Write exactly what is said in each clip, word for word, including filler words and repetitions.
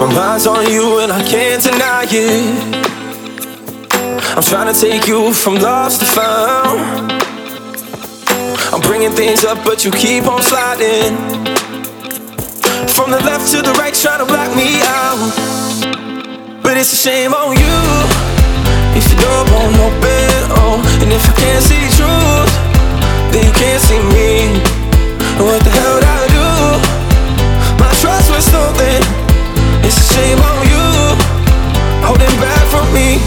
mind's on you and I can't deny it. I'm trying to take you from lost to found. I'm bringing things up but you keep on sliding. From the left to the right trying to block me out. But it's a shame on you if you don't want no better. Oh, and if I can't see truth, then you can't see me. What the hell did I do? My trust was stolen. It's a shame on you, holding back from me.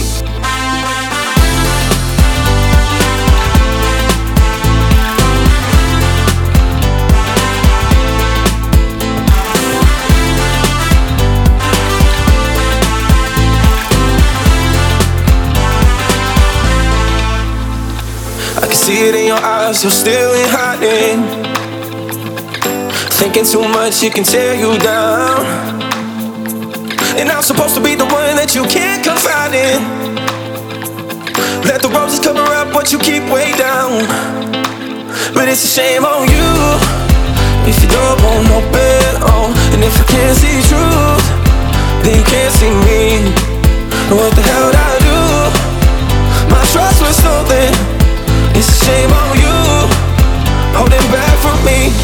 I can see it in your eyes, you're still in hiding. Thinking too much, it can tear you down. And I'm supposed to be the one that you can't confide in. Let the roses cover up what you keep way down. But it's a shame on you if you don't want no better. Oh, and if I can't see truth, then you can't see me. What the hell did I do? My trust was stolen. It's a shame on you, holding back from me.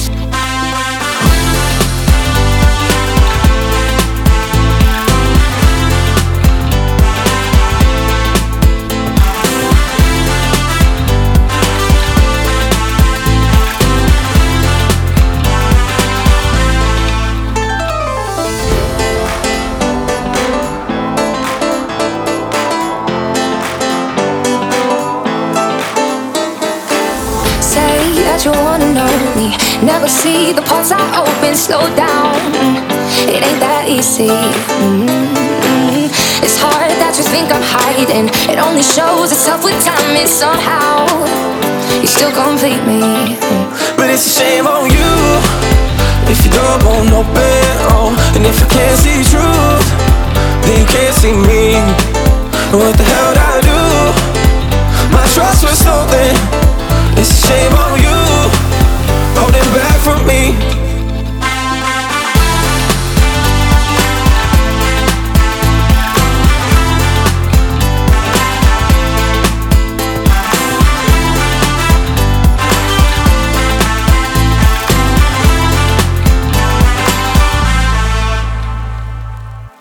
You wanna know me, never see the parts I open. Slow down, it ain't that easy. Mm-hmm. It's hard that you think I'm hiding. It only shows itself with time, and somehow you still complete me. But it's a shame on you if you don't want no better. Oh, and if I can't see truth, then you can't see me. What the hell did I do? My trust was stolen. It's a shame on you, holding back from me.